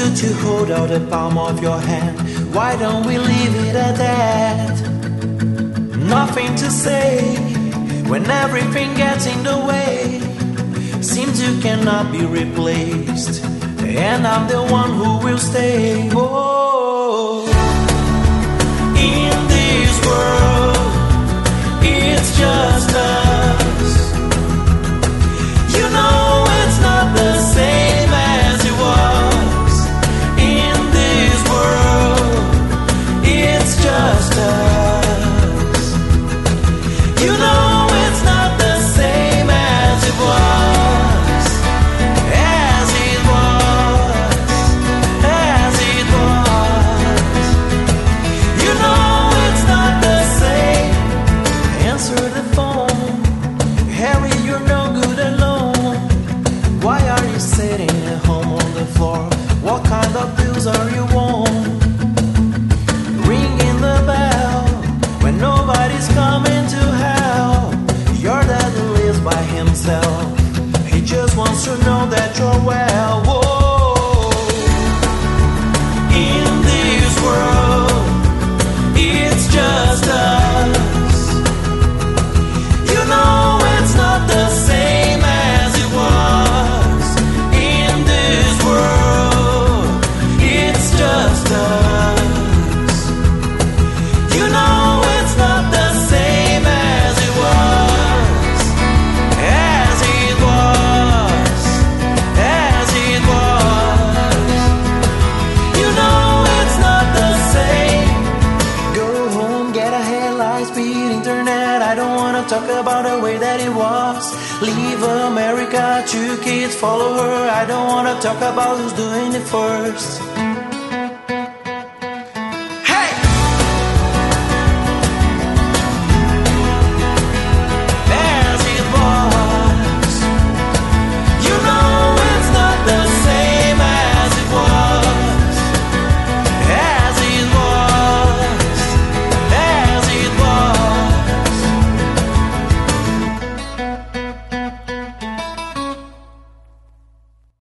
good to hold out the palm of your hand. Why don't we leave it at that? Nothing to say when everything gets in the way. Seems you cannot be replaced, and I'm the one who will stay. Oh, in this world, it's just us. You know it's not the same as it was. In this world, it's just us. You know it's not the same as it was. As it was. As it was. You know it's not the same. Answer the phone. Harry, you're no good alone. Why are you sitting at home on the floor? What kind of bills are you on? Ringing the bell when nobody's coming to help. Your dad lives by himself. He just wants to know that you're well. Whoa. In this world, it's just us. You know it's not the same as it was. In this world, it's just us. You know it's not the same as it was. As it was. As it was. You know it's not the same. Go home, get a headline, speed internet. I don't wanna talk about the way that it was. Leave America, 2 kids follow her. I don't wanna talk about who's doing it first.